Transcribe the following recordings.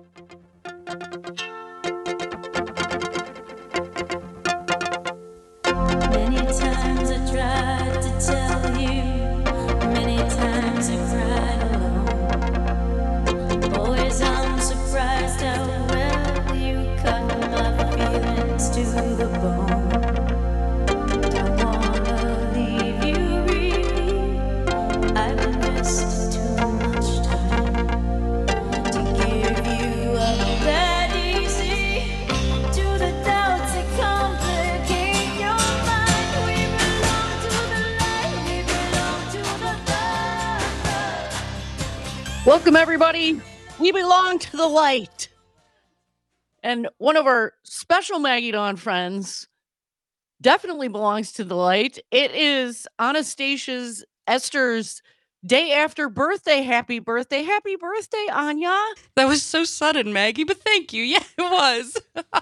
Many times I tried to tell you, many times I cried alone. Always I'm surprised how well you cut my feelings to the bone. Don't wanna leave you really, I've invested too much time to give you up that easy. To the doubts that complicate your mind, we belong to the light, we belong to the dark. Welcome, everybody. We belong to the light. And one of our special Maggie Dawn friends definitely belongs to the light. It is Anastasia's, Esther's day after birthday. Happy birthday. Happy birthday, Anya. That was so sudden, Maggie, but thank you. Yeah, it was.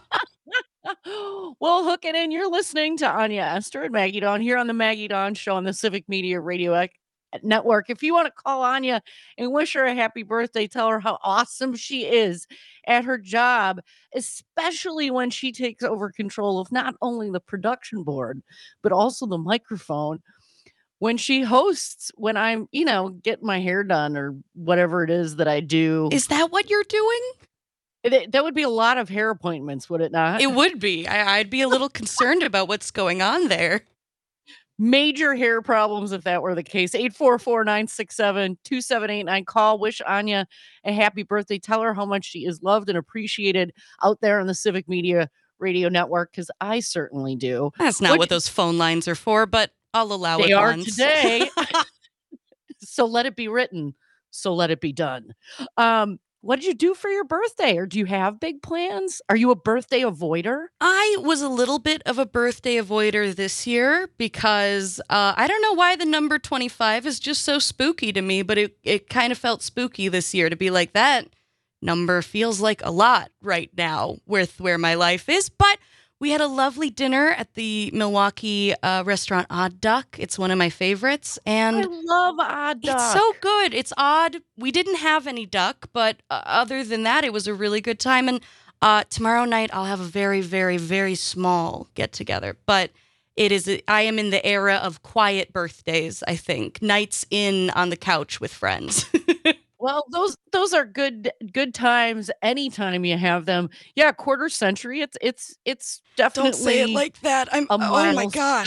Well, hook it in. You're listening to Anya, Esther, and Maggie Dawn here on the Maggie Dawn Show on the Civic Media Radio Network. If you want to call Anya and wish her a happy birthday, tell her how awesome she is at her job, especially when she takes over control of not only the production board, but also the microphone. When she hosts, when I'm, getting my hair done or whatever it is that I do. Is that what you're doing? That would be a lot of hair appointments, would it not? It would be. I'd be a little concerned about what's going on there. Major hair problems if that were the case. 844-967-2789. Call, wish Anya a happy birthday. Tell her how much she is loved and appreciated out there on the Civic Media Radio Network, because I certainly do. That's not what those phone lines are for, but I'll allow it They are once. today. So let it be written. So let it be done. What did you do for your birthday? Or do you have big plans? Are you a birthday avoider? I was a little bit of a birthday avoider this year because I don't know why the number 25 is just so spooky to me, but it kind of felt spooky this year to be like, that number feels like a lot right now with where my life is. But we had a lovely dinner at the Milwaukee restaurant Odd Duck. It's one of my favorites. And I love Odd Duck. It's so good. It's odd. We didn't have any duck, but other than that, it was a really good time. And tomorrow night, I'll have a very, very, very small get-together. But I am in the era of quiet birthdays, I think. Nights in on the couch with friends. Well, those are good times anytime you have them. Yeah, quarter century. It's definitely. Don't say it like that. Oh my gosh.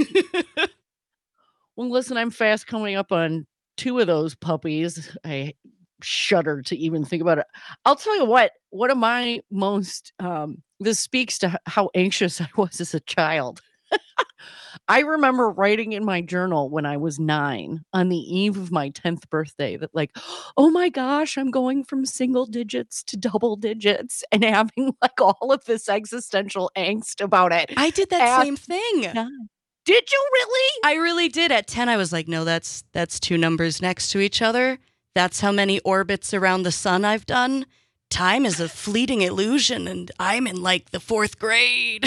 Well, listen, I'm fast coming up on 2 of those puppies. I shudder to even think about it. I'll tell you what. One of my most this speaks to how anxious I was as a child. I remember writing in my journal when I was 9 on the eve of my 10th birthday that, like, oh my gosh, I'm going from single digits to double digits, and having like all of this existential angst about it. I did that same thing. Did you really? I really did. At 10, I was like, no, that's 2 numbers next to each other. That's how many orbits around the sun I've done. Time is a fleeting illusion, and I'm in like the 4th grade.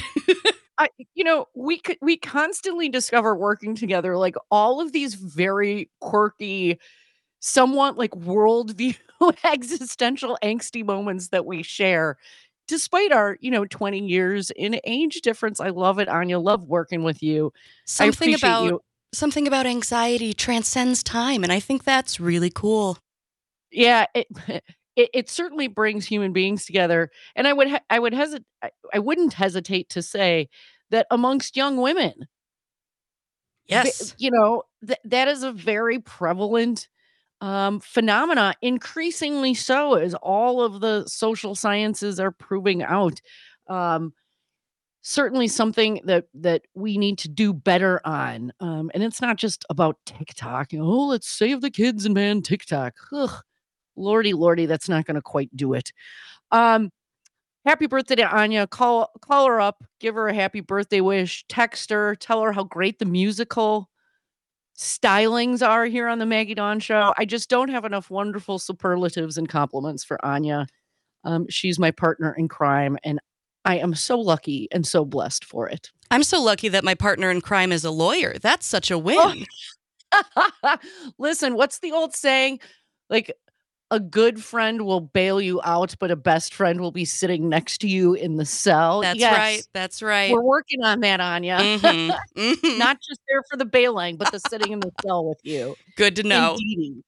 We constantly discover working together, like all of these very quirky, somewhat like worldview, existential angsty moments that we share, despite our, 20 years in age difference. I love it, Anya. Love working with you. Something about anxiety transcends time, and I think that's really cool. Yeah, it certainly brings human beings together, and I wouldn't hesitate to say that amongst young women, yes, that is a very prevalent phenomena, increasingly so as all of the social sciences are proving out. Certainly something that we need to do better on. And it's not just about TikTok. Let's save the kids and ban TikTok. Ugh, lordy, that's not going to quite do it. Happy birthday to Anya. Call her up, give her a happy birthday wish, text her, tell her how great the musical stylings are here on the Maggie Dawn Show. I just don't have enough wonderful superlatives and compliments for Anya. She's my partner in crime, and I am so lucky and so blessed for it. I'm so lucky that my partner in crime is a lawyer. That's such a win. Listen, what's the old saying? Like, a good friend will bail you out, but a best friend will be sitting next to you in the cell. That's Yes, right. That's right. we're working on that, Anya. Not just there for the bailing, but the sitting in the cell with you. Good to know. Indeedy.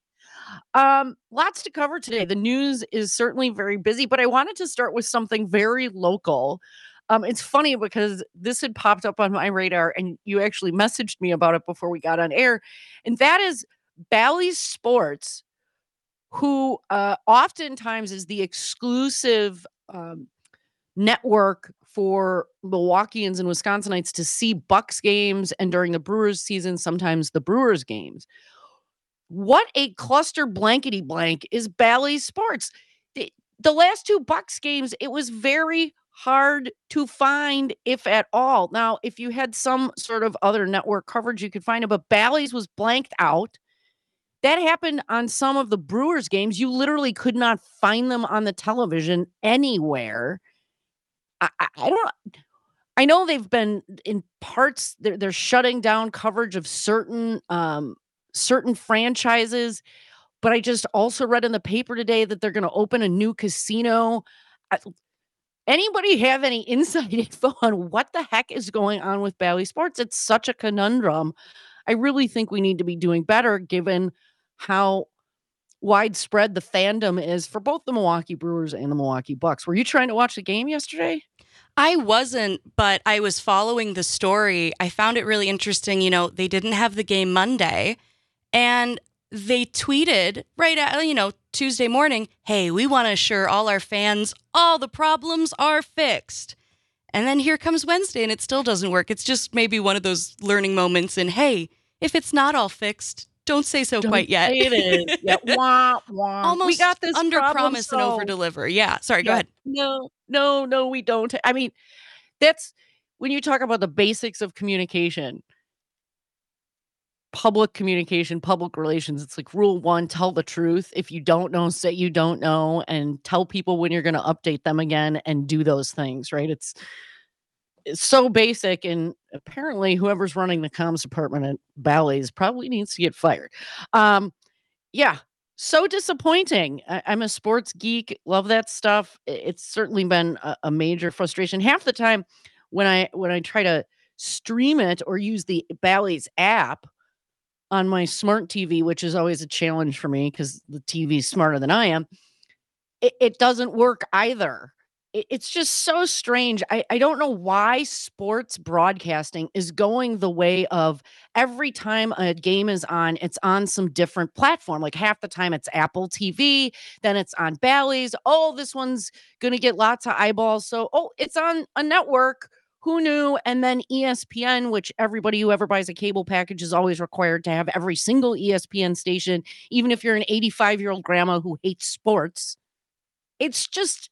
Lots to cover today. The news is certainly very busy, but I wanted to start with something very local. It's funny because this had popped up on my radar and you actually messaged me about it before we got on air. And that is Bally's Sports, who oftentimes is the exclusive network for Milwaukeeans and Wisconsinites to see Bucks games, and during the Brewers season, sometimes the Brewers games. What a cluster blankety blank is Bally's Sports. The last two Bucks games, it was very hard to find, if at all. Now, if you had some sort of other network coverage, you could find it, but Bally's was blanked out. That happened on some of the Brewers games. You literally could not find them on the television anywhere. I don't. I know they've been in parts. They're shutting down coverage of certain franchises, but I just also read in the paper today that they're going to open a new casino. Anybody have any inside info on what the heck is going on with Bally Sports? It's such a conundrum. I really think we need to be doing better given how widespread the fandom is for both the Milwaukee Brewers and the Milwaukee Bucks. Were you trying to watch the game yesterday? I wasn't, but I was following the story. I found it really interesting. You know, they didn't have the game Monday, and they tweeted right at, Tuesday morning, hey, we want to assure all our fans all the problems are fixed. And then here comes Wednesday, and it still doesn't work. It's just maybe one of those learning moments in, hey, if it's not all fixed, don't say so quite yet. It is. Yeah. Wah, wah. Almost we got this under problem promise and over deliver. Yeah. Sorry, go ahead. No, we don't. I mean, that's when you talk about the basics of communication, public communication, public relations. It's like rule 1, tell the truth. If you don't know, say you don't know, and tell people when you're going to update them again and do those things, right? It's so basic, and apparently whoever's running the comms department at Bally's probably needs to get fired. Yeah, so disappointing. I'm a sports geek, love that stuff. It's certainly been a major frustration. Half the time when I try to stream it or use the Bally's app on my smart TV, which is always a challenge for me because the TV is smarter than I am, it doesn't work either. It's just so strange. I don't know why sports broadcasting is going the way of every time a game is on, it's on some different platform. Like half the time it's Apple TV, then it's on Bally's. Oh, this one's going to get lots of eyeballs. So, it's on a network. Who knew? And then ESPN, which everybody who ever buys a cable package is always required to have every single ESPN station, even if you're an 85-year-old grandma who hates sports. It's just,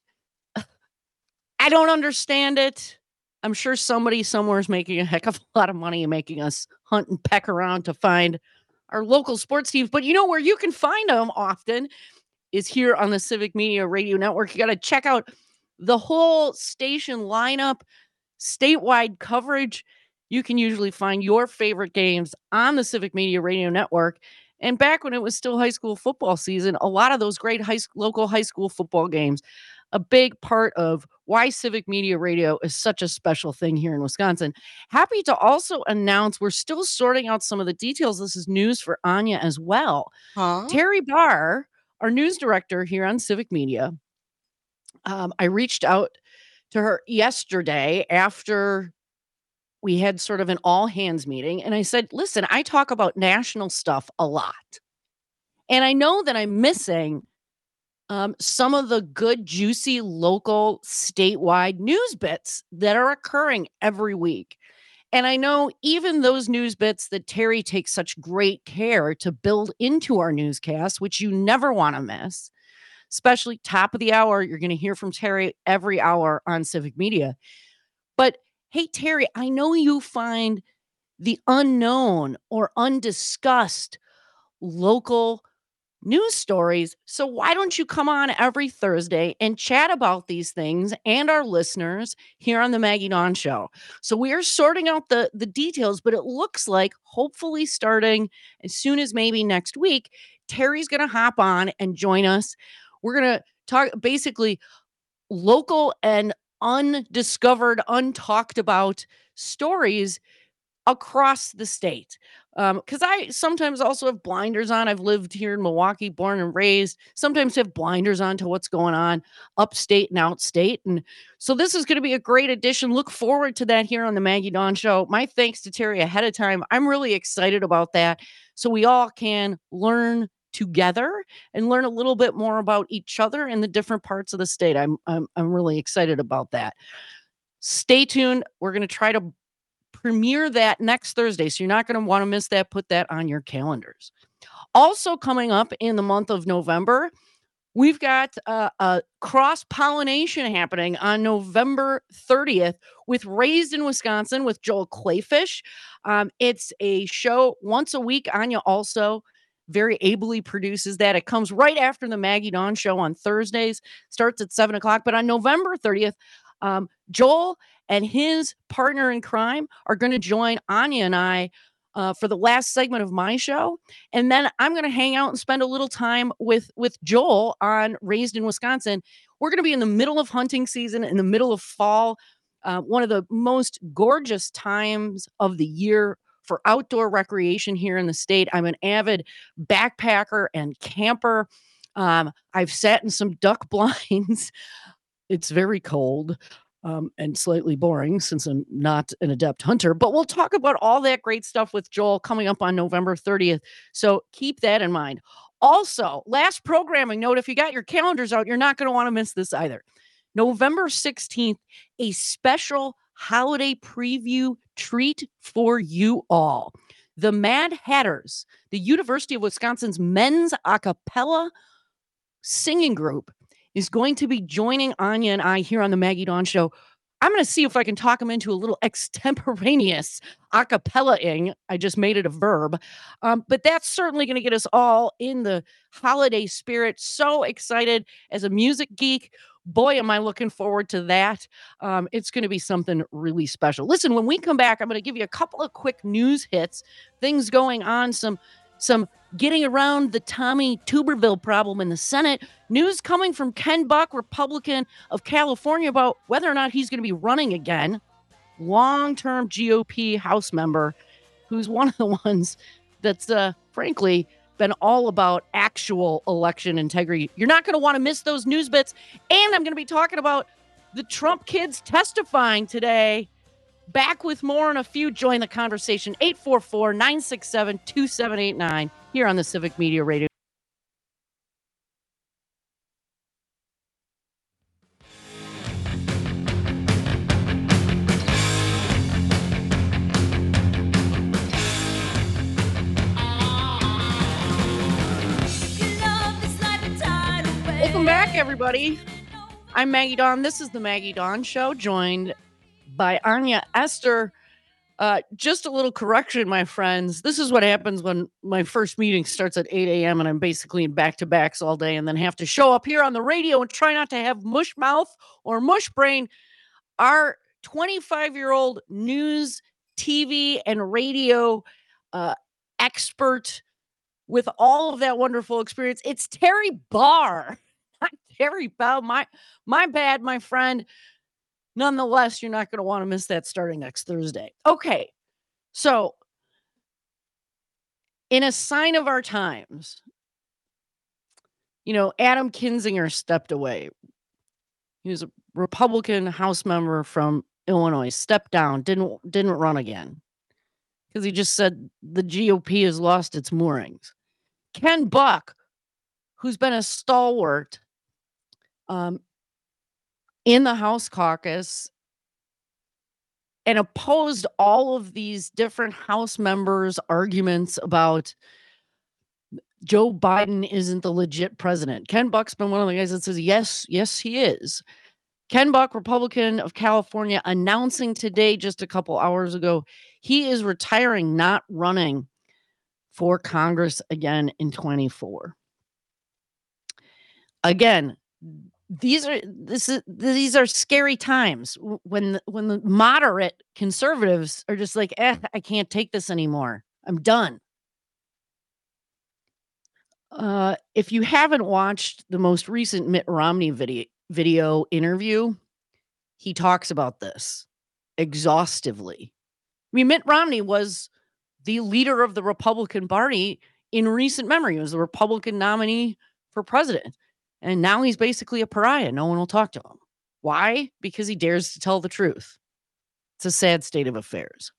I don't understand it. I'm sure somebody somewhere is making a heck of a lot of money and making us hunt and peck around to find our local sports teams. But where you can find them often is here on the Civic Media Radio Network. You got to check out the whole station lineup, statewide coverage. You can usually find your favorite games on the Civic Media Radio Network. And back when it was still high school football season, a lot of those great local high school football games, a big part of why Civic Media Radio is such a special thing here in Wisconsin. Happy to also announce we're still sorting out some of the details. This is news for Anya as well. Terry Barr, our news director here on Civic Media, I reached out to her yesterday after we had sort of an all hands meeting. And I said, listen, I talk about national stuff a lot. And I know that I'm missing some of the good, juicy, local, statewide news bits that are occurring every week. And I know even those news bits that Terry takes such great care to build into our newscast, which you never want to miss, especially top of the hour. You're going to hear from Terry every hour on Civic Media. But hey, Terry, I know you find the unknown or undiscussed local news stories. So why don't you come on every Thursday and chat about these things and our listeners here on the Maggie Dawn Show? So we are sorting out the details, but it looks like hopefully starting as soon as maybe next week, Terry's going to hop on and join us. We're going to talk basically local and undiscovered, untalked about stories across the state. Because I sometimes also have blinders on. I've lived here in Milwaukee, born and raised, sometimes have blinders on to what's going on upstate and outstate. And so this is going to be a great addition. Look forward to that here on the Maggie Dawn Show. My thanks to Terry ahead of time. I'm really excited about that. So we all can learn together and learn a little bit more about each other in the different parts of the state. I'm really excited about that. Stay tuned. We're going to try to premiere that next Thursday. So you're not going to want to miss that. Put that on your calendars. Also coming up in the month of November, we've got a cross-pollination happening on November 30th with Raised in Wisconsin with Joel Clayfish. It's a show once a week. Anya also very ably produces that. It comes right after the Maggie Dawn Show on Thursdays, starts at 7 o'clock. But on November 30th, Joel and his partner in crime are going to join Anya and I for the last segment of my show. And then I'm going to hang out and spend a little time with Joel on Raised in Wisconsin. We're going to be in the middle of hunting season, in the middle of fall, one of the most gorgeous times of the year for outdoor recreation here in the state. I'm an avid backpacker and camper. I've sat in some duck blinds. It's very cold. And slightly boring since I'm not an adept hunter, but we'll talk about all that great stuff with Joel coming up on November 30th. So keep that in mind. Also, last programming note, if you got your calendars out, you're not going to want to miss this either. November 16th, a special holiday preview treat for you all. The Mad Hatters, the University of Wisconsin's men's a cappella singing group, is going to be joining Anya and I here on the Maggie Dawn Show. I'm going to see if I can talk them into a little extemporaneous a cappella-ing. I just made it a verb. But that's certainly going to get us all in the holiday spirit. So excited as a music geek. Boy, am I looking forward to that. It's going to be something really special. Listen, when we come back, I'm going to give you a couple of quick news hits, things going on, some getting around the Tommy Tuberville problem in the Senate. News coming from Ken Buck, Republican of California, about whether or not he's going to be running again. Long-term GOP House member who's one of the ones that's, frankly, been all about actual election integrity. You're not going to want to miss those news bits. And I'm going to be talking about the Trump kids testifying today. Back with more in a few. Join the conversation. 844-967-2789 here on the Civic Media Radio. Welcome back, everybody. I'm Maggie Dawn. This is the Maggie Dawn Show, joined by Anya Esther. Just a little correction, my friends. This is what happens when my first meeting starts at 8 a.m. and I'm basically in back-to-backs all day and then have to show up here on the radio and try not to have mush mouth or mush brain. Our 25-year-old news, TV, and radio expert with all of that wonderful experience, it's Terry Barr. Not Terry Bell. My bad, my friend. Nonetheless, you're not going to want to miss that starting next Thursday. Okay, so in a sign of our times, Adam Kinzinger stepped away. He was a Republican House member from Illinois, stepped down, didn't run again because he just said the GOP has lost its moorings. Ken Buck, who's been a stalwart in the House caucus and opposed all of these different House members' arguments about Joe Biden isn't the legit president. Ken Buck's been one of the guys that says, yes, he is. Ken Buck, Republican of California, announcing today, just a couple hours ago, he is retiring, not running for Congress again in 24. Again, these are scary times when the moderate conservatives are just like, I can't take this anymore. I'm done. If you haven't watched the most recent Mitt Romney video interview, he talks about this exhaustively. I mean, Mitt Romney was the leader of the Republican Party in recent memory. He was the Republican nominee for president. And now he's basically a pariah. No one will talk to him. Why? Because he dares to tell the truth. It's a sad state of affairs.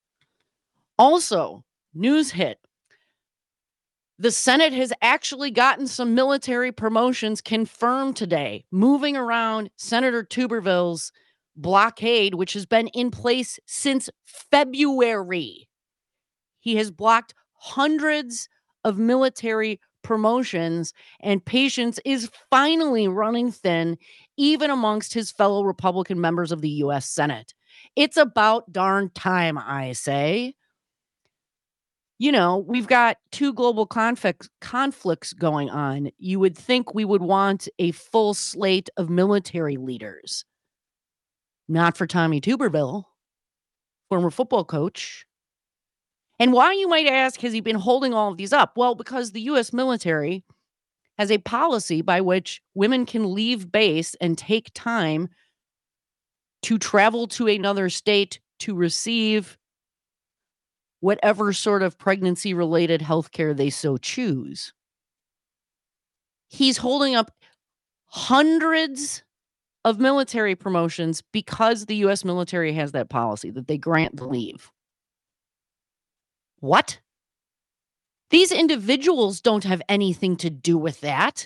Also, news hit. The Senate has actually gotten some military promotions confirmed today, moving around Senator Tuberville's blockade, which has been in place since February. He has blocked hundreds of military promotions, and patience is finally running thin, even amongst his fellow Republican members of the U.S. Senate. It's about darn time, I say. You know, we've got two global conflicts going on. You would think we would want a full slate of military leaders. Not for Tommy Tuberville, former football coach. And why, you might ask, has he been holding all of these up? Well, because the U.S. military has a policy by which women can leave base and take time to travel to another state to receive whatever sort of pregnancy-related health care they so choose. He's holding up hundreds of military promotions because the U.S. military has that policy that they grant the leave. What? These individuals don't have anything to do with that.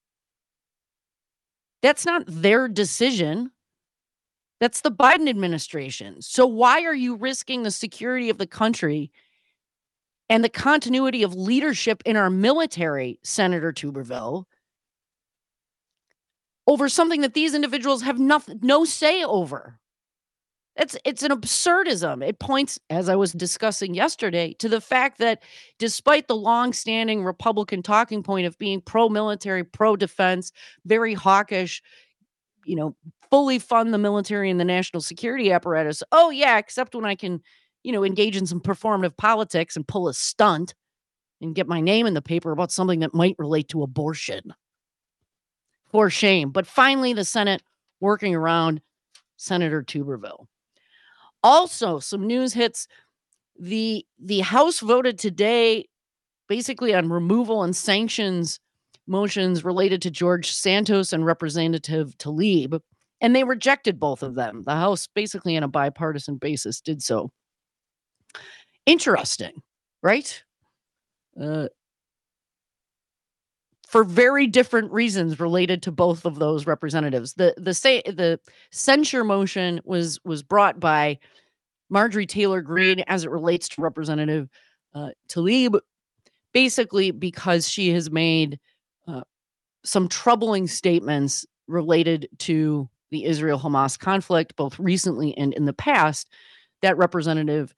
That's not their decision. That's the Biden administration. So why are you risking the security of the country and the continuity of leadership in our military, Senator Tuberville, over something that these individuals have no say over? It's an absurdism. It points, as I was discussing yesterday, to the fact that despite the long-standing Republican talking point of being pro-military, pro-defense, very hawkish, fully fund the military and the national security apparatus. Oh, yeah, except when I can, engage in some performative politics and pull a stunt and get my name in the paper about something that might relate to abortion. For shame. But finally, the Senate working around Senator Tuberville. Also, some news hits. The House voted today basically on removal and sanctions motions related to George Santos and Representative Tlaib, and they rejected both of them. The House, basically on a bipartisan basis, did so. Interesting, right? For very different reasons related to both of those representatives. The censure motion was brought by Marjorie Taylor Greene as it relates to Representative Tlaib, basically because she has made some troubling statements related to the Israel-Hamas conflict, both recently and in the past. That representative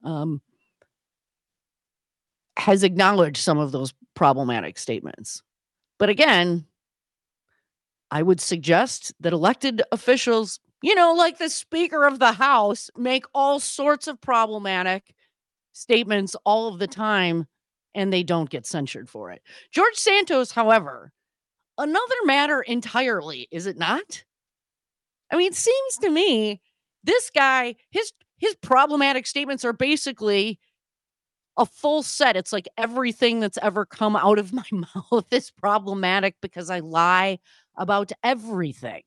has acknowledged some of those problematic statements. But again, I would suggest that elected officials, like the Speaker of the House, make all sorts of problematic statements all of the time, and they don't get censured for it. George Santos, however, another matter entirely, is it not? I mean, it seems to me this guy, his problematic statements are basically a full set. It's like everything that's ever come out of my mouth is problematic because I lie about everything.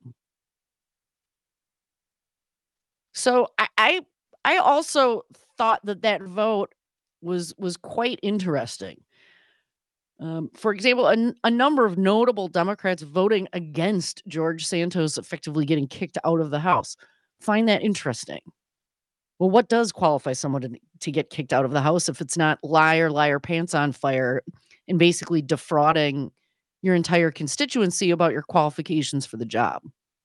So I also thought that vote was quite interesting. For example, a number of notable Democrats voting against George Santos effectively getting kicked out of the House. Find that interesting. Well, what does qualify someone to get kicked out of the House if it's not liar, pants on fire, and basically defrauding your entire constituency about your qualifications for the job?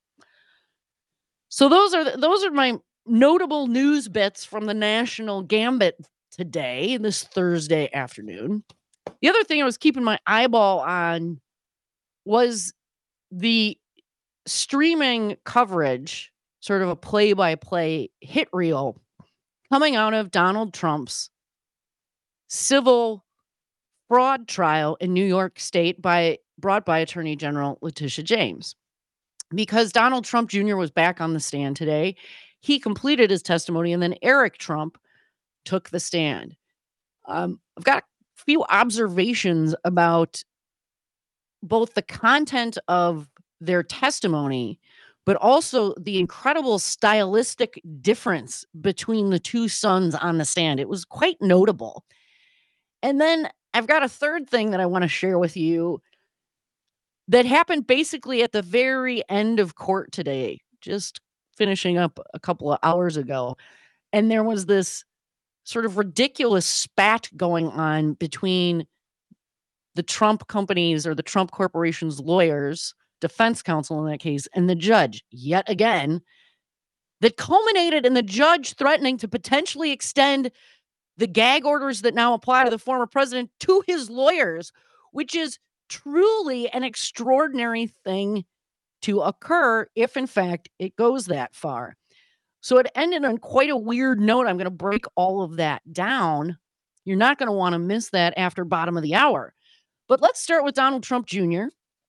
So those are my notable news bits from the national gambit today, this Thursday afternoon. The other thing I was keeping my eyeball on was the streaming coverage, sort of a play-by-play hit reel coming out of Donald Trump's civil fraud trial in New York State brought by Attorney General Letitia James. Because Donald Trump Jr. was back on the stand today, he completed his testimony, and then Eric Trump took the stand. I've got a few observations about both the content of their testimony, but also the incredible stylistic difference between the two sons on the stand. It was quite notable. And then I've got a third thing that I want to share with you that happened basically at the very end of court today, just finishing up a couple of hours ago. And there was this sort of ridiculous spat going on between the Trump companies or the Trump Corporation's lawyers, defense counsel in that case, and the judge, yet again, that culminated in the judge threatening to potentially extend the gag orders that now apply to the former president to his lawyers, which is truly an extraordinary thing to occur if, in fact, it goes that far. So it ended on quite a weird note. I'm going to break all of that down. You're not going to want to miss that after bottom of the hour. But let's start with Donald Trump Jr.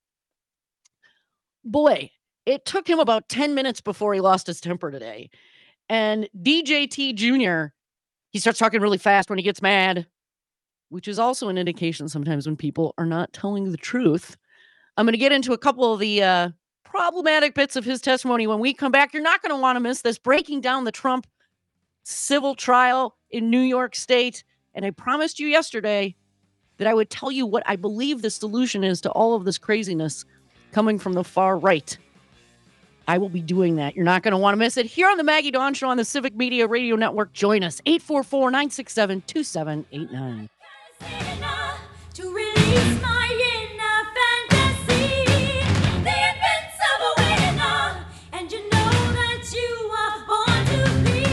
Boy, it took him about 10 minutes before he lost his temper today. And DJT Jr., he starts talking really fast when he gets mad, which is also an indication sometimes when people are not telling the truth. I'm going to get into a couple of the problematic bits of his testimony when we come back. You're not going to want to miss this, breaking down the Trump civil trial in New York State. And I promised you yesterday that I would tell you what I believe the solution is to all of this craziness coming from the far right. I will be doing that. You're not going to want to miss it. Here on the Maggie Dawn Show on the Civic Media Radio Network. Join us, 844-967-2789. To release my inner fantasy, the invincible winner, and you know that you are born to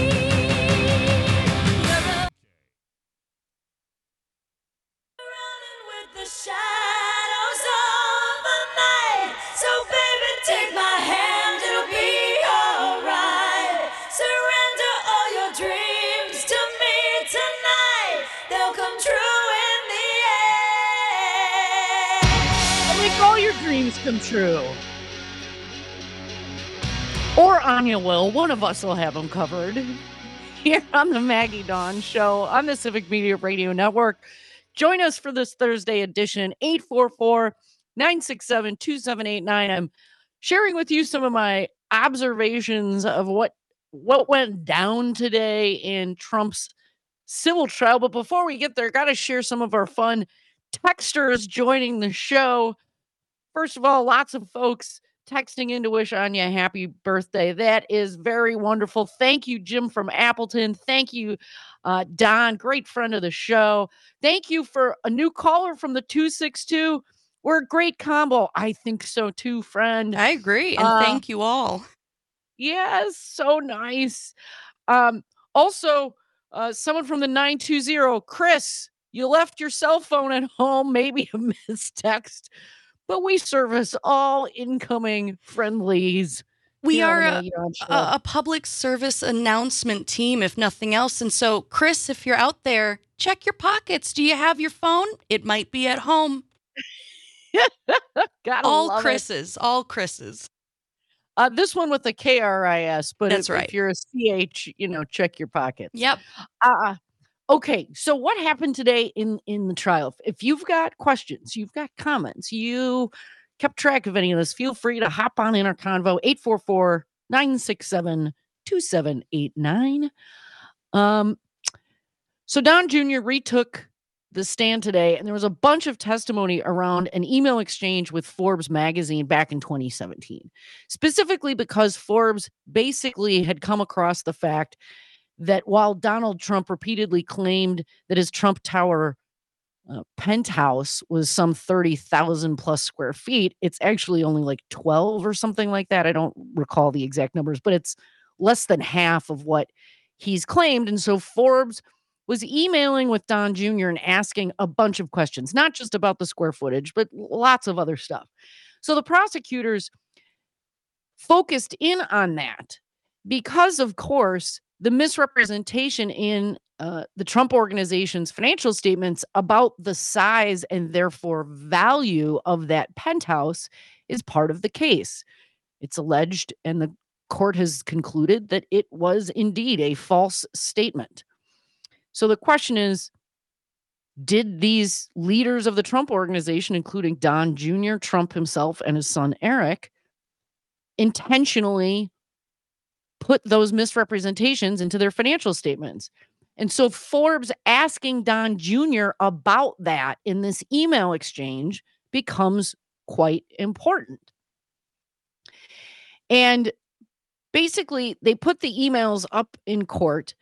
lead. You're running with the shadows of the night, so baby take my hand, it'll be alright. Surrender all your dreams to me tonight, they'll come true in the end. Make all your dreams come true. Or Anya will. One of us will have them covered. Here on the Maggie Dawn Show on the Civic Media Radio Network. Join us for this Thursday edition, 844-967-2789. I'm sharing with you some of my observations of what went down today in Trump's civil trial. But before we get there, got to share some of our fun texters joining the show. First of all, lots of folks texting in to wish Anya a happy birthday. That is very wonderful. Thank you, Jim from Appleton. Thank you, Don, great friend of the show. Thank you for a new caller from the 262. We're a great combo. I think so too, friend. I agree. And thank you all. Yes, so nice. Also, someone from the 920, Chris, you left your cell phone at home, maybe a missed text, but we service all incoming friendlies. We are a public service announcement team, if nothing else. And so, Chris, if you're out there, check your pockets. Do you have your phone? It might be at home. All Chris's. This one with the KRIS, but that's right. If you're a CH, check your pockets. Yep. Okay, so what happened today in the trial? If you've got questions, you've got comments, you kept track of any of this, feel free to hop on in our convo, 844-967-2789. So Don Jr. retook the stand today, and there was a bunch of testimony around an email exchange with Forbes magazine back in 2017, specifically because Forbes basically had come across the fact that while Donald Trump repeatedly claimed that his Trump Tower penthouse was some 30,000 plus square feet, it's actually only like 12 or something like that. I don't recall the exact numbers, but it's less than half of what he's claimed. And so Forbes was emailing with Don Jr. and asking a bunch of questions, not just about the square footage, but lots of other stuff. So the prosecutors focused in on that because, of course, the misrepresentation in the Trump Organization's financial statements about the size and therefore value of that penthouse is part of the case. It's alleged, and the court has concluded that it was indeed a false statement. So the question is, did these leaders of the Trump Organization, including Don Jr., Trump himself, and his son Eric, intentionally put those misrepresentations into their financial statements? And so Forbes asking Don Jr. about that in this email exchange becomes quite important. And basically, they put the emails up in court.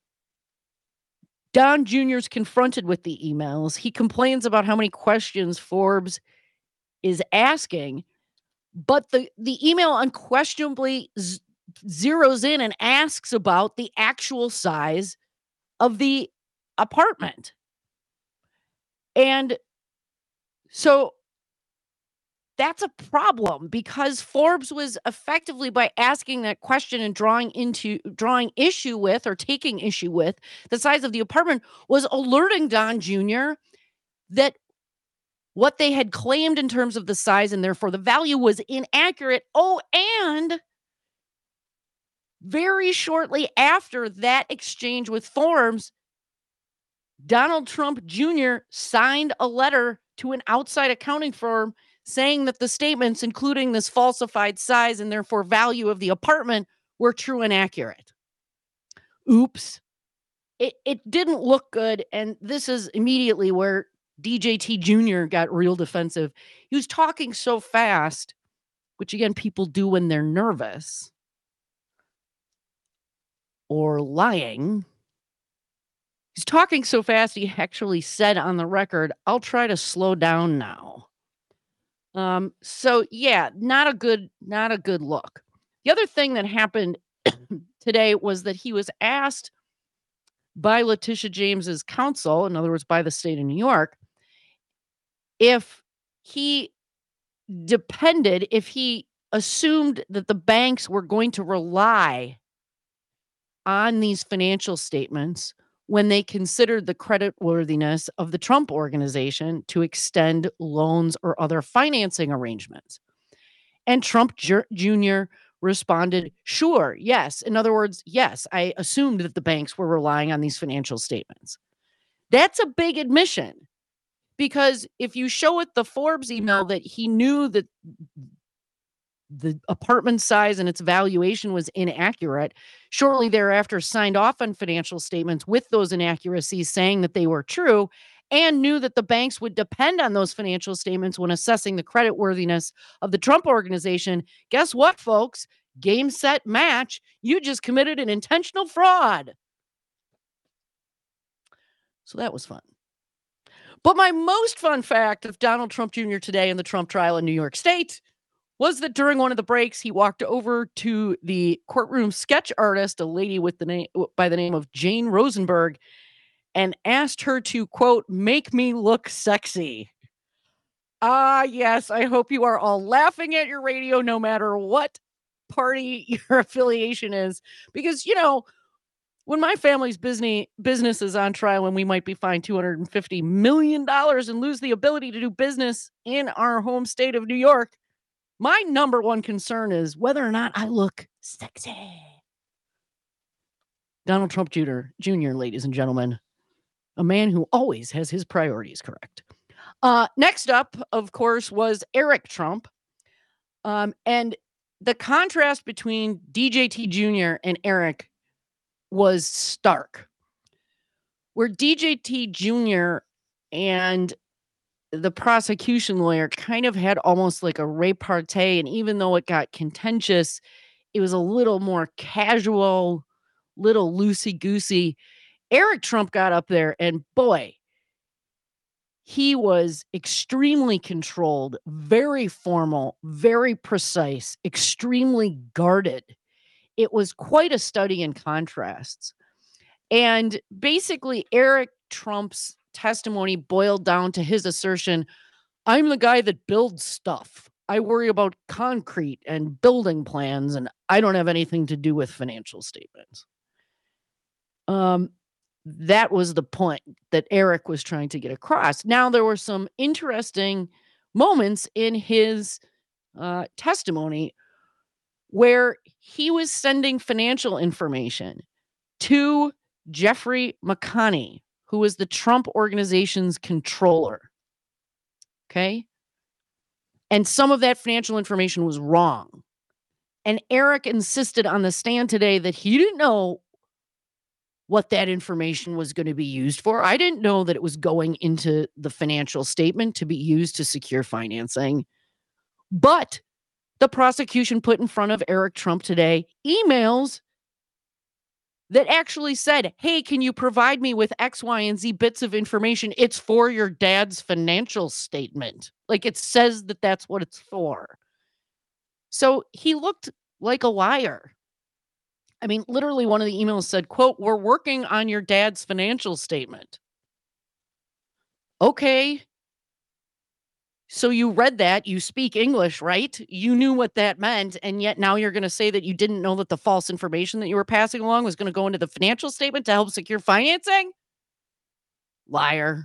Don Jr. is confronted with the emails. He complains about how many questions Forbes is asking, but the email unquestionably zeroes in and asks about the actual size of the apartment. And so that's a problem, because Forbes was effectively, by asking that question and drawing issue with, or taking issue with, the size of the apartment, was alerting Don Jr. that what they had claimed in terms of the size and therefore the value was inaccurate. Oh, and very shortly after that exchange with Forbes, Donald Trump Jr. signed a letter to an outside accounting firm saying that the statements, including this falsified size and therefore value of the apartment, were true and accurate. Oops. It didn't look good. And this is immediately where DJT Jr. got real defensive. He was talking so fast, which again, people do when they're nervous or lying. He's talking so fast, he actually said on the record, "I'll try to slow down now." So yeah, not a good look. The other thing that happened today was that he was asked by Letitia James's counsel, in other words, by the state of New York, if he assumed that the banks were going to rely on these financial statements when they considered the creditworthiness of the Trump Organization to extend loans or other financing arrangements. And Trump Jr. responded, sure, yes. In other words, yes, I assumed that the banks were relying on these financial statements. That's a big admission, because if you show it the Forbes email that he knew that the apartment size and its valuation was inaccurate, shortly thereafter signed off on financial statements with those inaccuracies saying that they were true, and knew that the banks would depend on those financial statements when assessing the creditworthiness of the Trump Organization, guess what, folks? Game, set, match. You just committed an intentional fraud. So that was fun. But my most fun fact of Donald Trump Jr. today in the Trump trial in New York State was that during one of the breaks, he walked over to the courtroom sketch artist, a lady by the name of Jane Rosenberg, and asked her to, quote, make me look sexy. Yes, I hope you are all laughing at your radio, no matter what party your affiliation is. Because, when my family's business is on trial and we might be fined $250 million and lose the ability to do business in our home state of New York, my number one concern is whether or not I look sexy. Donald Trump Jr., ladies and gentlemen, a man who always has his priorities correct. Next up, of course, was Eric Trump. And the contrast between DJT Jr. and Eric was stark. Where DJT Jr. and the prosecution lawyer kind of had almost like a repartee, and even though it got contentious, it was a little more casual, little loosey-goosey. Eric Trump got up there, and boy, he was extremely controlled, very formal, very precise, extremely guarded. It was quite a study in contrasts. And basically, Eric Trump's testimony boiled down to his assertion, I'm the guy that builds stuff. I worry about concrete and building plans, and I don't have anything to do with financial statements. That was the point that Eric was trying to get across. Now, there were some interesting moments in his testimony where he was sending financial information to Jeffrey McConney, who was the Trump Organization's controller. Okay. And some of that financial information was wrong. And Eric insisted on the stand today that he didn't know what that information was going to be used for. I didn't know that it was going into the financial statement to be used to secure financing. But the prosecution put in front of Eric Trump today emails that actually said, hey, can you provide me with X, Y, and Z bits of information? It's for your dad's financial statement. Like, it says that that's what it's for. So he looked like a liar. I mean, literally one of the emails said, quote, we're working on your dad's financial statement. Okay. So you read that, you speak English, right? You knew what that meant. And yet now you're going to say that you didn't know that the false information that you were passing along was going to go into the financial statement to help secure financing? Liar.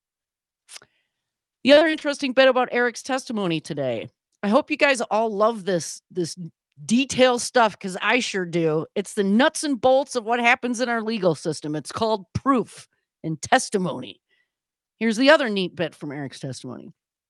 The other interesting bit about Eric's testimony today, I hope you guys all love this detail stuff, because I sure do. It's the nuts and bolts of what happens in our legal system. It's called proof and testimony. Here's the other neat bit from Eric's testimony.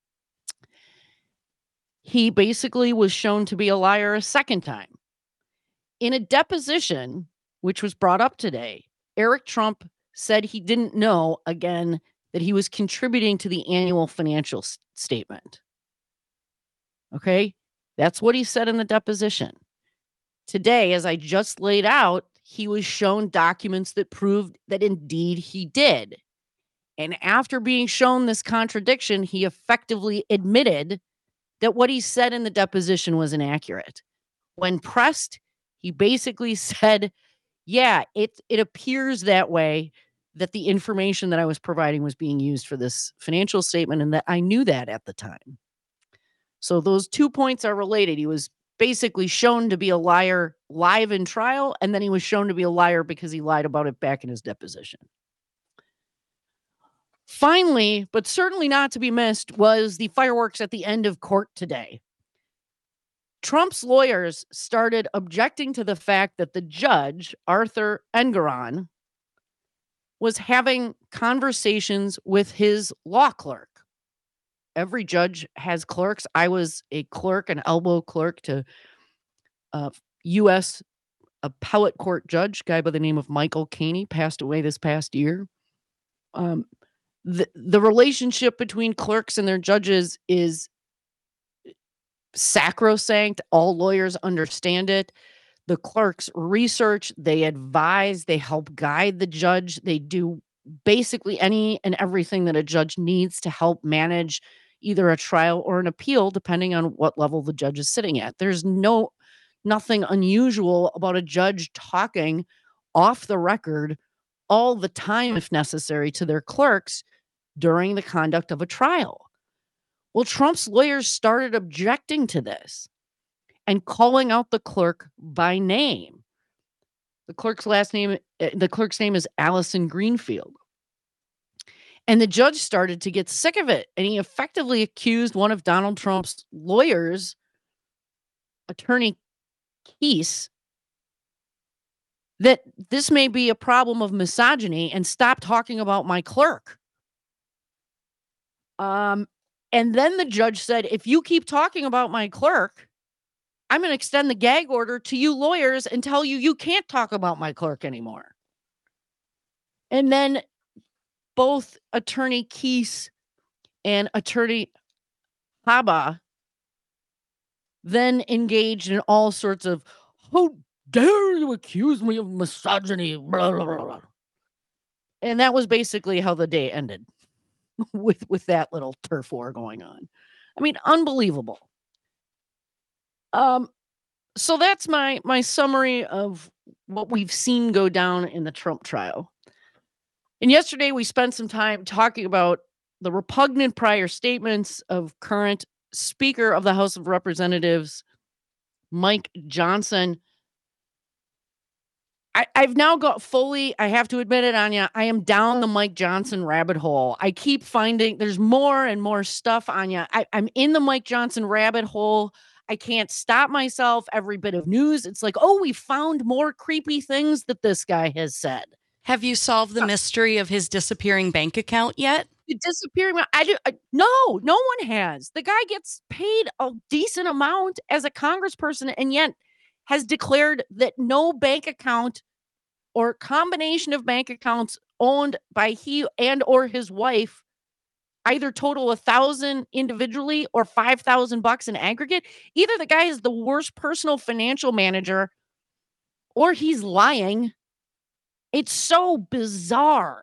He basically was shown to be a liar a second time. In a deposition, which was brought up today, Eric Trump said he didn't know, again, that he was contributing to the annual financial statement. Okay? That's what he said in the deposition. Today, as I just laid out, he was shown documents that proved that indeed he did. And after being shown this contradiction, he effectively admitted that what he said in the deposition was inaccurate. When pressed, he basically said, yeah, it appears that way, that the information that I was providing was being used for this financial statement, and that I knew that at the time. So those 2 points are related. He was basically shown to be a liar live in trial, and then he was shown to be a liar because he lied about it back in his deposition. Finally, but certainly not to be missed, was the fireworks at the end of court today. Trump's lawyers started objecting to the fact that the judge, Arthur Engoron, was having conversations with his law clerk. Every judge has clerks. I was a clerk, an elbow clerk to a U.S. appellate court judge, guy by the name of Michael Caney, passed away this past year. The relationship between clerks and their judges is sacrosanct. All lawyers understand it. The clerks research, they advise, they help guide the judge. They do basically any and everything that a judge needs to help manage either a trial or an appeal, depending on what level the judge is sitting at. There's nothing unusual about a judge talking off the record all the time, if necessary, to their clerks during the conduct of a trial. Well, Trump's lawyers started objecting to this and calling out the clerk by name. The clerk's name is Allison Greenfield. And the judge started to get sick of it, and he effectively accused one of Donald Trump's lawyers, Attorney Keese, that this may be a problem of misogyny and stop talking about my clerk. And then the judge said, if you keep talking about my clerk, I'm going to extend the gag order to you lawyers and tell you can't talk about my clerk anymore. And then both Attorney Keese and Attorney Haba then engaged in all sorts of, how dare you accuse me of misogyny, blah, blah, blah, blah. And that was basically how the day ended with that little turf war going on. I mean, unbelievable. So that's my summary of what we've seen go down in the Trump trial. And yesterday we spent some time talking about the repugnant prior statements of current Speaker of the House of Representatives, Mike Johnson. I've now got fully, I have to admit it, Anya, I am down the Mike Johnson rabbit hole. I keep finding there's more and more stuff, Anya. I'm in the Mike Johnson rabbit hole. I can't stop myself. Every bit of news, it's like, oh, we found more creepy things that this guy has said. Have you solved the mystery of his disappearing bank account yet? Disappearing. No one has. The guy gets paid a decent amount as a congressperson and yet has declared that no bank account or combination of bank accounts owned by he and or his wife either total 1,000 individually or $5,000 in aggregate. Either the guy is the worst personal financial manager or he's lying. It's so bizarre.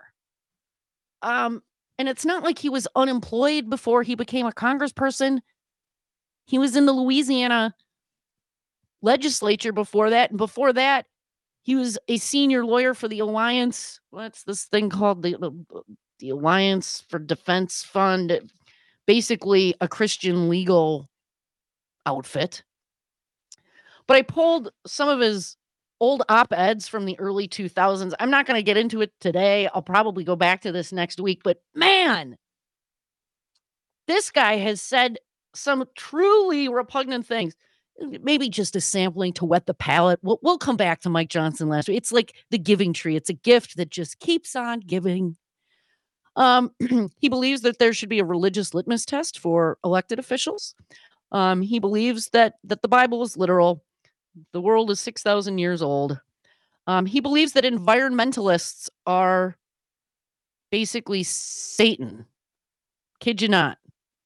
And it's not like he was unemployed before he became a congressperson. He was in the Louisiana legislature before that. And before that, he was a senior lawyer for the Alliance. What's this thing called? The Alliance for Defense Fund. Basically a Christian legal outfit. But I pulled some of his old op-eds from the early 2000s. I'm not going to get into it today. I'll probably go back to this next week. But man, this guy has said some truly repugnant things. Maybe just a sampling to wet the palate. We'll come back to Mike Johnson last week. It's like the giving tree. It's a gift that just keeps on giving. He believes that there should be a religious litmus test for elected officials. He believes that the Bible is literal. The world is 6,000 years old. He believes that environmentalists are basically Satan. Kid you not.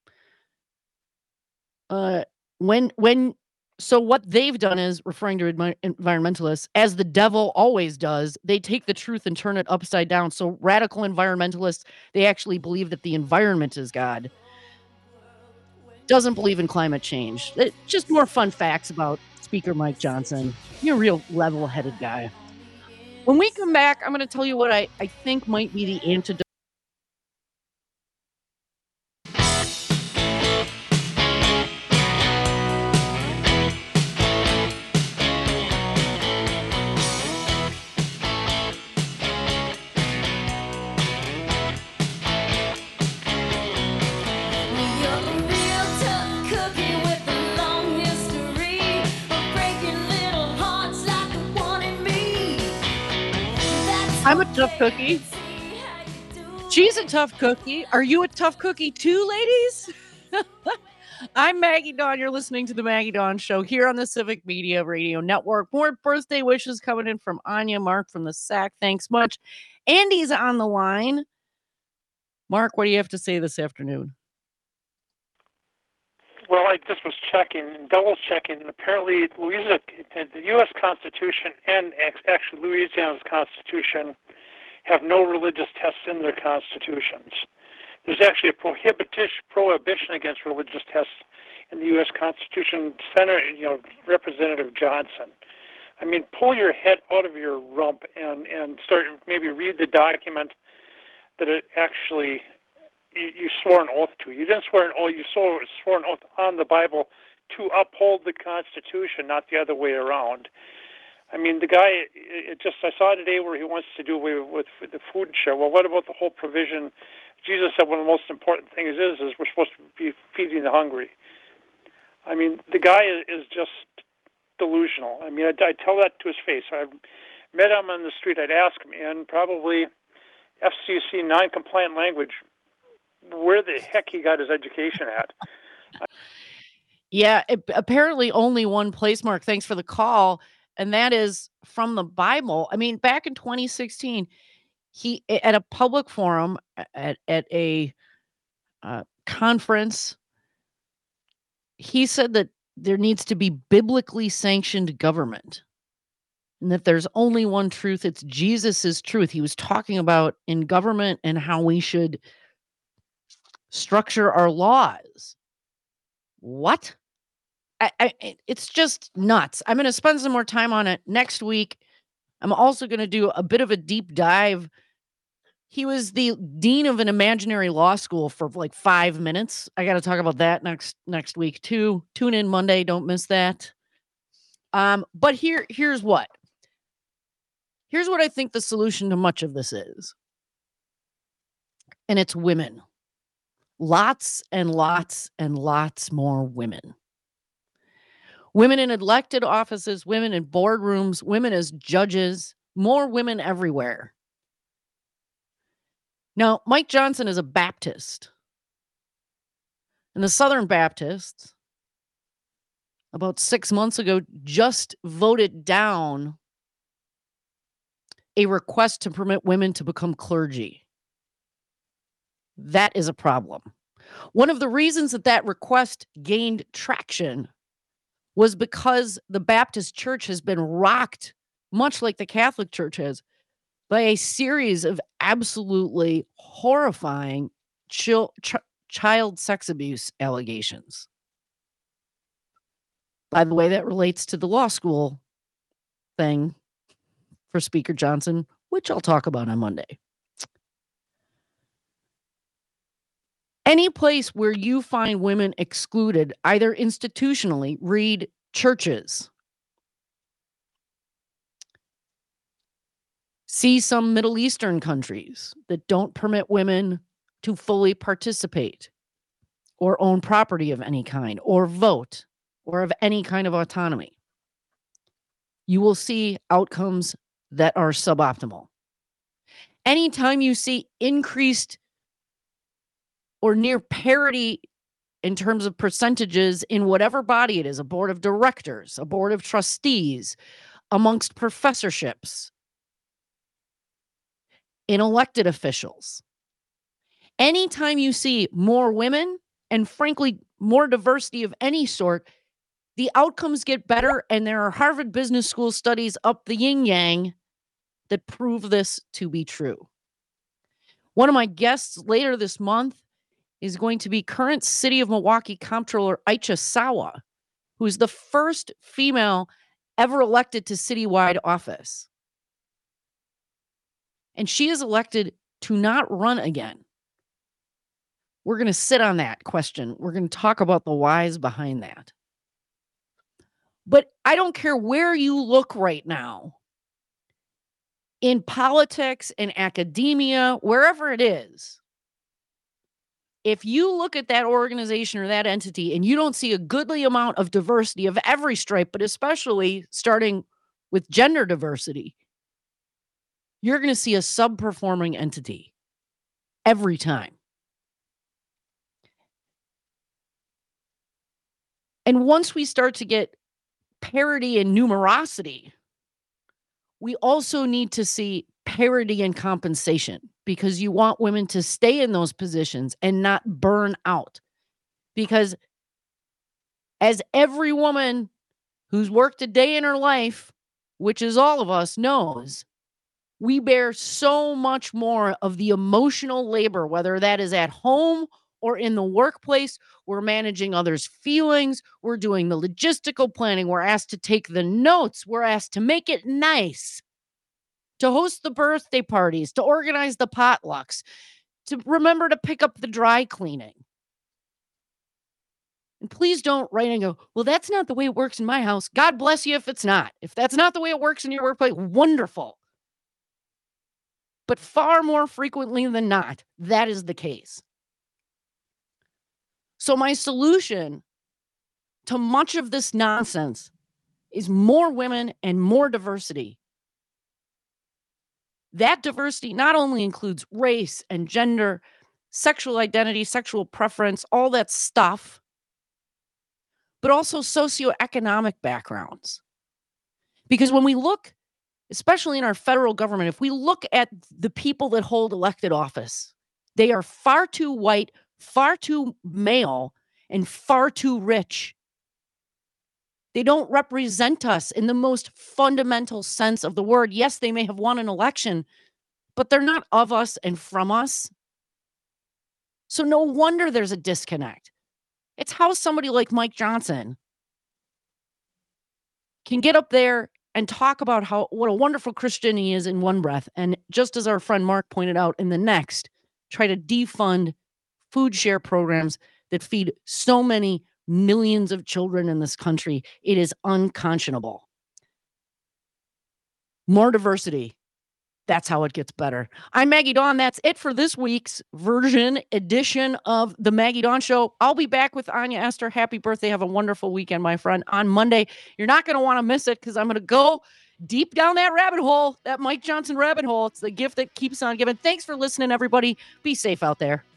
So what they've done is, referring to environmentalists, as the devil always does, they take the truth and turn it upside down. So radical environmentalists, they actually believe that the environment is God. Doesn't believe in climate change. Just more fun facts about Speaker Mike Johnson. You're a real level-headed guy. When we come back, I'm going to tell you what I think might be the antidote. I'm a tough cookie. She's a tough cookie. Are you a tough cookie too, ladies? I'm Maggie Dawn. You're listening to the Maggie Dawn Show here on the Civic Media Radio Network. More birthday wishes coming in from Anya. Mark from the SAC. Thanks much. Andy's on the line. Mark, what do you have to say this afternoon? Well, I just was checking, double checking, and apparently the U.S. Constitution and actually Louisiana's Constitution have no religious tests in their constitutions. There's actually a prohibition against religious tests in the U.S. Constitution. Representative Johnson. I mean, pull your head out of your rump and start maybe read the document that it actually you swore an oath to. You didn't swear an oath. You swore an oath on the Bible to uphold the Constitution, not the other way around. I mean, the guy, I saw today where he wants to do away with the food share. Well, what about the whole provision? Jesus said one of the most important things is we're supposed to be feeding the hungry. I mean, the guy is just delusional. I mean, I tell that to his face. I met him on the street. I'd ask him, and probably FCC non-compliant language, where the heck he got his education at. Yeah, apparently only one place, Mark. Thanks for the call. And that is from the Bible. I mean, back in 2016, he, at a public forum, at a conference, he said that there needs to be biblically sanctioned government and that there's only one truth. It's Jesus's truth. He was talking about in government and how we should structure our laws. What? It's just nuts. I'm going to spend some more time on it next week. I'm also going to do a bit of a deep dive He was the dean of an imaginary law school for like 5 minutes. I got to talk about that next week too. Tune in Monday. Don't miss that. But here's what. Here's what I think the solution to much of this is. And it's women. Lots and lots and lots more women. Women in elected offices, women in boardrooms, women as judges, more women everywhere. Now, Mike Johnson is a Baptist. And the Southern Baptists, about 6 months ago, just voted down a request to permit women to become clergy. That is a problem. One of the reasons that request gained traction was because the Baptist Church has been rocked, much like the Catholic Church has, by a series of absolutely horrifying child sex abuse allegations. By the way, that relates to the law school thing for Speaker Johnson, which I'll talk about on Monday. Any place where you find women excluded, either institutionally, read churches. See some Middle Eastern countries that don't permit women to fully participate or own property of any kind or vote or of any kind of autonomy. You will see outcomes that are suboptimal. Anytime you see increased or near parity in terms of percentages in whatever body it is, a board of directors, a board of trustees, amongst professorships, in elected officials. Anytime you see more women and frankly, more diversity of any sort, the outcomes get better, and there are Harvard Business School studies up the yin-yang that prove this to be true. One of my guests later this month is going to be current City of Milwaukee Comptroller Aicha Sawa, who is the first female ever elected to citywide office. And she is elected to not run again. We're going to sit on that question. We're going to talk about the whys behind that. But I don't care where you look right now, in politics, in academia, wherever it is, if you look at that organization or that entity and you don't see a goodly amount of diversity of every stripe, but especially starting with gender diversity, you're going to see a sub-performing entity every time. And once we start to get parity in numerosity, we also need to see parity in compensation, because you want women to stay in those positions and not burn out. Because as every woman who's worked a day in her life, which is all of us, knows, we bear so much more of the emotional labor, whether that is at home or in the workplace. We're managing others' feelings. We're doing the logistical planning. We're asked to take the notes. We're asked to make it nice, to host the birthday parties, to organize the potlucks, to remember to pick up the dry cleaning. And please don't write and go, well, that's not the way it works in my house. God bless you if it's not. If that's not the way it works in your workplace, wonderful. But far more frequently than not, that is the case. So my solution to much of this nonsense is more women and more diversity. That diversity not only includes race and gender, sexual identity, sexual preference, all that stuff, but also socioeconomic backgrounds. Because when we look, especially in our federal government, if we look at the people that hold elected office, they are far too white, far too male, and far too rich. They don't represent us in the most fundamental sense of the word. Yes, they may have won an election, but they're not of us and from us. So no wonder there's a disconnect. It's how somebody like Mike Johnson can get up there and talk about what a wonderful Christian he is in one breath. And just as our friend Mark pointed out, in the next, try to defund food share programs that feed so many millions of children in this country. It is unconscionable. More diversity. That's how it gets better. I'm Maggie Dawn. That's it for this week's edition of the Maggie Dawn Show. I'll be back with Anya Esther. Happy birthday. Have a wonderful weekend, my friend. On Monday, you're not going to want to miss it because I'm going to go deep down that rabbit hole, that Mike Johnson rabbit hole. It's the gift that keeps on giving. Thanks for listening, everybody. Be safe out there.